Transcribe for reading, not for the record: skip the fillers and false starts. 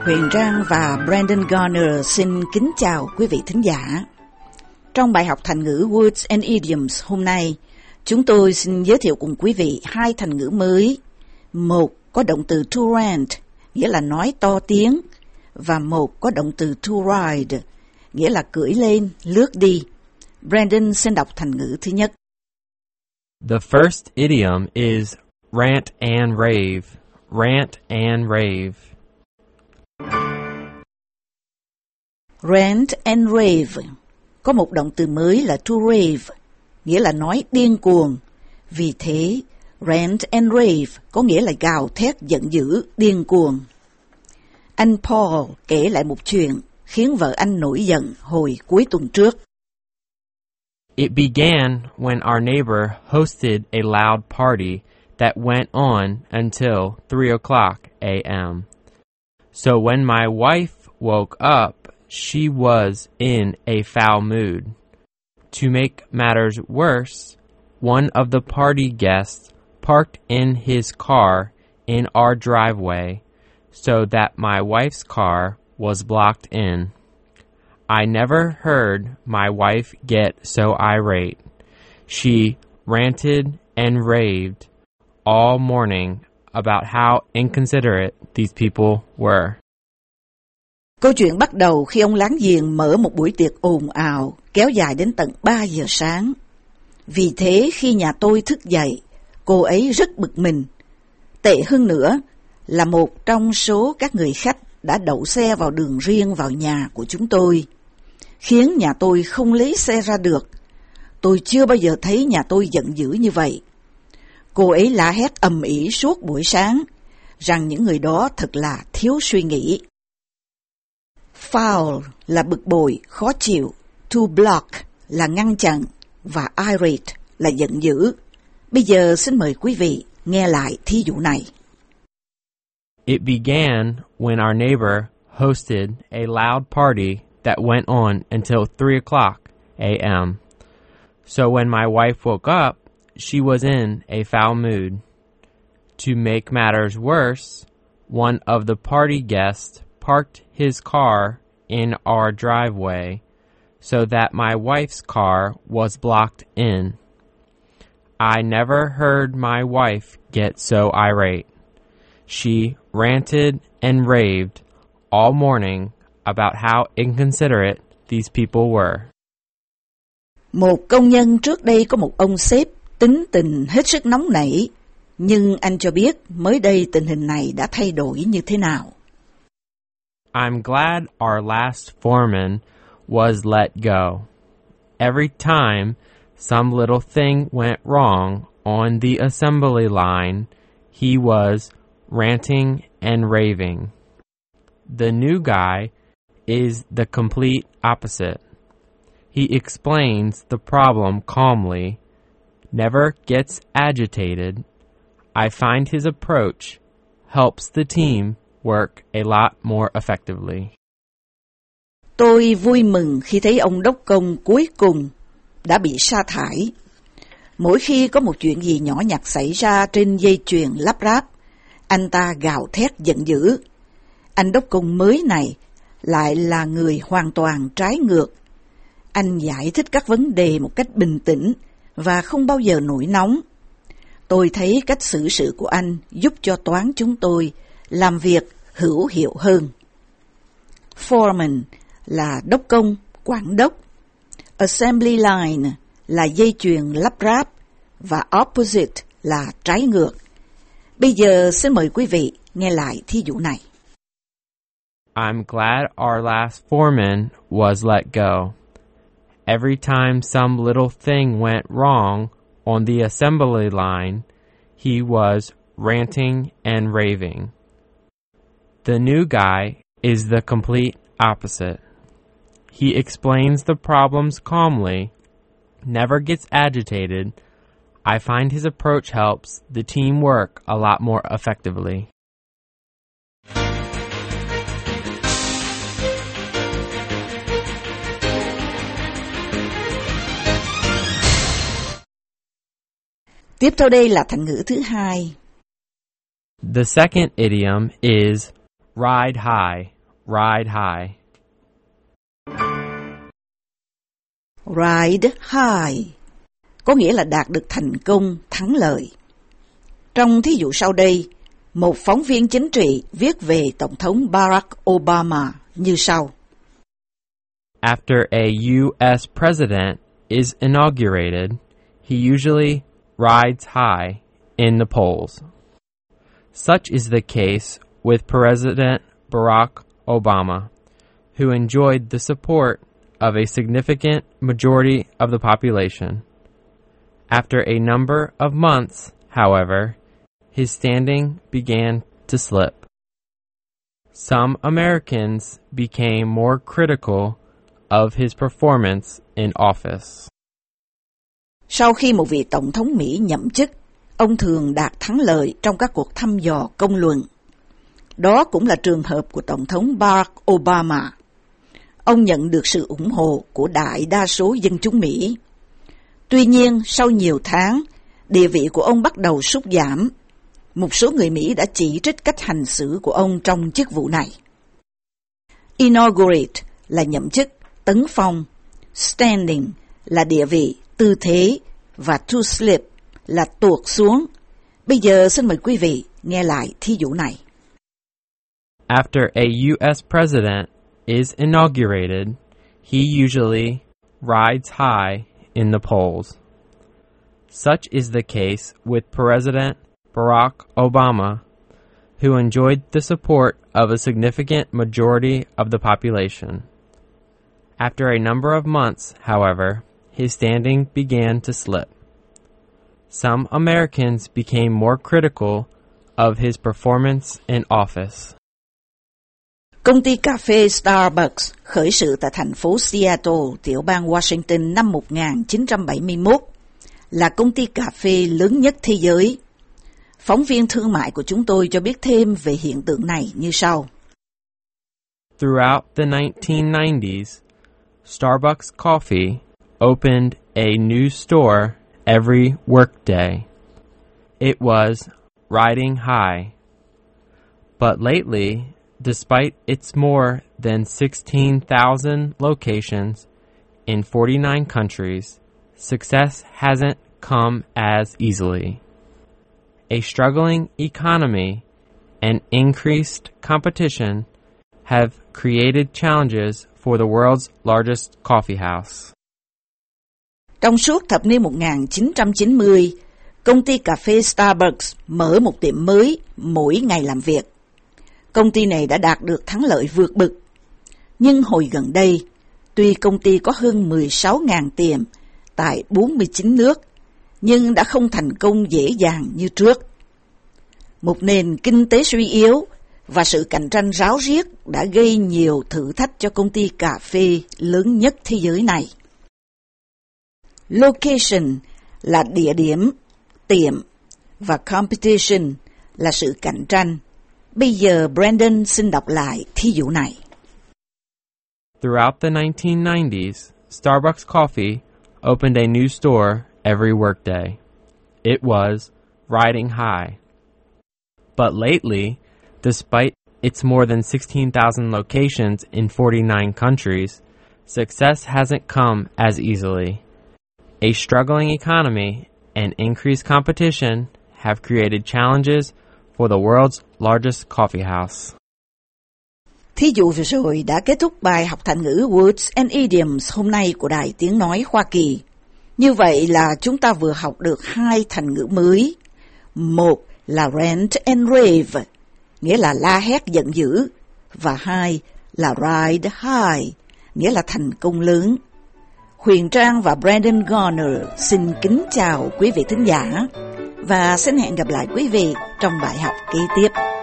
Huyền Trang và Brandon Garner xin kính chào quý vị thính giả. Trong bài học thành ngữ Words and Idioms hôm nay, chúng tôi xin giới thiệu cùng quý vị hai thành ngữ mới. Một có động từ to rant, nghĩa là nói to tiếng, và một có động từ to ride, nghĩa là cưỡi lên, lướt đi. Brandon xin đọc thành ngữ thứ nhất. The first idiom is rant and rave. Rant and rave. Rant and rave có một động từ mới là to rave, nghĩa là nói điên cuồng. Vì thế, rant and rave có nghĩa là gào thét giận dữ, điên cuồng. Anh Paul kể lại một chuyện khiến vợ anh nổi giận hồi cuối tuần trước. It began when our neighbor hosted a loud party that went on until 3 o'clock a.m. So when my wife woke up, she was in a foul mood. To make matters worse, one of the party guests parked in his car in our driveway so that my wife's car was blocked in. I never heard my wife get so irate. She ranted and raved all morning about how inconsiderate these people were. Câu chuyện bắt đầu khi ông láng giềng mở một buổi tiệc ồn ào kéo dài đến tận 3 giờ sáng. Vì thế khi nhà tôi thức dậy, cô ấy rất bực mình. Tệ hơn nữa là một trong số các người khách đã đậu xe vào đường riêng vào nhà của chúng tôi, khiến nhà tôi không lấy xe ra được. Tôi chưa bao giờ thấy nhà tôi giận dữ như vậy. Cô ấy la hét ầm ĩ suốt buổi sáng, rằng những người đó thật là thiếu suy nghĩ. Foul là bực bội, khó chịu. To block là ngăn chặn. Và irate là giận dữ. Bây giờ xin mời quý vị nghe lại thí dụ này. It began when our neighbor hosted a loud party that went on until 3 o'clock a.m. So when my wife woke up, she was in a foul mood. To make matters worse, one of the party guests parked his car in our driveway so that my wife's car was blocked in. I never heard my wife get so irate. She ranted and raved all morning about how inconsiderate these people were. Một công nhân trước đây có một ông sếp tính tình hết sức nóng nảy, nhưng anh cho biết mới đây tình hình này đã thay đổi như thế nào. I'm glad our last foreman was let go. Every time some little thing went wrong on the assembly line, he was ranting and raving. The new guy is the complete opposite. He explains the problem calmly, never gets agitated. I find his approach helps the team work a lot more effectively. Tôi vui mừng khi thấy ông đốc công cuối cùng đã bị sa thải. Mỗi khi có một chuyện gì nhỏ nhặt xảy ra trên dây chuyền lắp ráp, anh ta gào thét giận dữ. Anh đốc công mới này lại là người hoàn toàn trái ngược. Anh giải thích các vấn đề một cách bình tĩnh và không bao giờ nổi nóng. Tôi thấy cách xử sự của anh giúp cho toán chúng tôi làm việc hữu hiệu hơn. Foreman là đốc công, quản đốc. Assembly line là dây chuyền lắp ráp và opposite là trái ngược. Bây giờ xin mời quý vị nghe lại thí dụ này. I'm glad our last foreman was let go. Every time some little thing went wrong on the assembly line, he was ranting and raving. The new guy is the complete opposite. He explains the problems calmly, never gets agitated. I find his approach helps the team work a lot more effectively. Tiếp theo đây là thành ngữ thứ hai. The second idiom is ride high. ride high. Ride high có nghĩa là đạt được thành công, thắng lợi. Trong thí dụ sau đây, một phóng viên chính trị viết về Tổng thống Barack Obama như sau. After a U.S. president is inaugurated, he usually rides high in the polls. Such is the case with President Barack Obama, who enjoyed the support of a significant majority of the population. After a number of months, however, his standing began to slip. Some Americans became more critical of his performance in office. Sau khi một vị tổng thống Mỹ nhậm chức, ông thường đạt thắng lợi trong các cuộc thăm dò công luận. Đó cũng là trường hợp của Tổng thống Barack Obama. Ông nhận được sự ủng hộ của đại đa số dân chúng Mỹ. Tuy nhiên, sau nhiều tháng, địa vị của ông bắt đầu sút giảm. Một số người Mỹ đã chỉ trích cách hành xử của ông trong chức vụ này. Inaugurate là nhậm chức, tấn phong. Standing là địa vị, tư thế. Và to slip là tuột xuống. Bây giờ xin mời quý vị nghe lại thí dụ này. After a U.S. president is inaugurated, he usually rides high in the polls. Such is the case with President Barack Obama, who enjoyed the support of a significant majority of the population. After a number of months, however, his standing began to slip. Some Americans became more critical of his performance in office. Công ty cà phê Starbucks khởi sự tại thành phố Seattle, tiểu bang Washington năm 1971, là công ty cà phê lớn nhất thế giới. Phóng viên thương mại của chúng tôi cho biết thêm về hiện tượng này như sau. Throughout the 1990s, Starbucks Coffee opened a new store every workday. It was riding high. But lately, despite its more than 16,000 locations in 49 countries, success hasn't come as easily. A struggling economy and increased competition have created challenges for the world's largest coffee house. Trong suốt thập niên 1990, công ty cà phê Starbucks mở một tiệm mới mỗi ngày làm việc. Công ty này đã đạt được thắng lợi vượt bực. Nhưng hồi gần đây, tuy công ty có hơn 16.000 tiệm tại 49 nước, nhưng đã không thành công dễ dàng như trước. Một nền kinh tế suy yếu và sự cạnh tranh ráo riết đã gây nhiều thử thách cho công ty cà phê lớn nhất thế giới này. Location là địa điểm, tiệm, và competition là sự cạnh tranh. Bây giờ Brandon xin đọc lại thí dụ này. Throughout the 1990s, Starbucks Coffee opened a new store every workday. It was riding high. But lately, despite its more than 16,000 locations in 49 countries, success hasn't come as easily. A struggling economy and increased competition have created challenges for the world's largest coffee house. Thí dụ vừa rồi đã kết thúc bài học thành ngữ Words and Idioms hôm nay của Đài Tiếng Nói Hoa Kỳ. Như vậy là chúng ta vừa học được 2 thành ngữ mới. Một là rant and rave, nghĩa là la hét giận dữ. Và 2 là ride high, nghĩa là thành công lớn. Huyền Trang và Brandon Garner xin kính chào quý vị thính giả và xin hẹn gặp lại quý vị trong bài học kế tiếp.